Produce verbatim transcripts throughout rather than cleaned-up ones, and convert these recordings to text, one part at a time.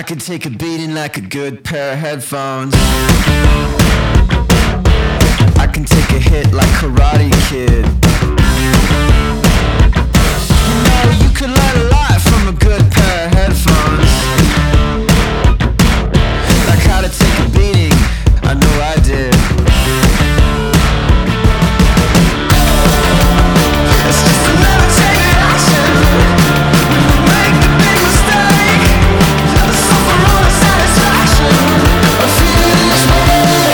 could take a beating like a good pair of headphones. I can take a hit like Karate Kid. You know, you could learn a lot from a good pair of headphones. Like how to take a beating, I know I did. It's just another take action. Make the big mistake. Suffer all the satisfaction of feeling this way.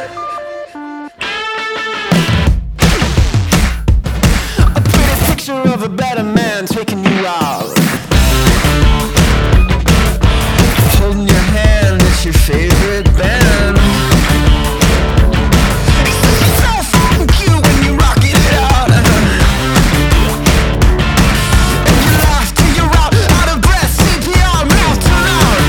A pretty picture of a better man taking you out. Holding your hand, it's your favorite band. It's so fucking cute when you rocking it out. And you laugh till you're out, out of breath, C P R, mouth to mouth.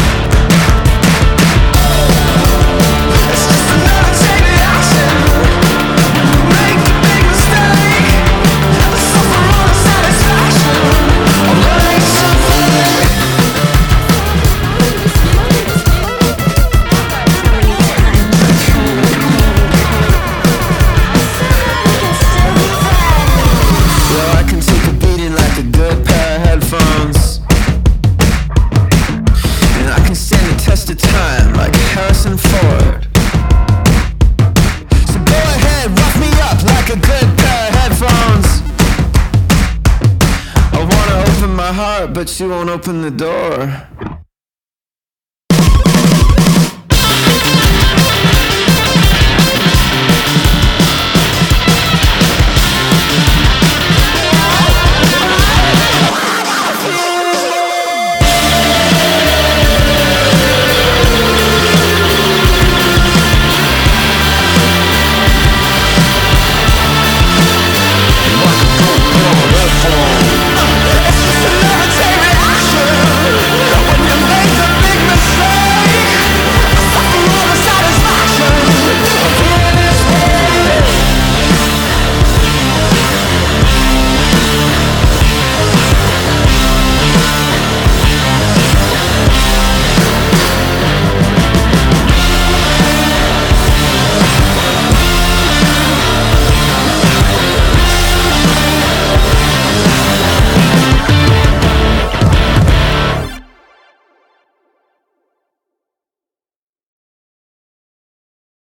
It's just another take action. Make a big mistake. Suffer all the satisfaction of learning something. Well, I can take a beating like a good pair of headphones. And I can stand the test of time like Harrison Ford. So go ahead, rough me up like a good pair of headphones. I wanna open my heart, but you won't open the door.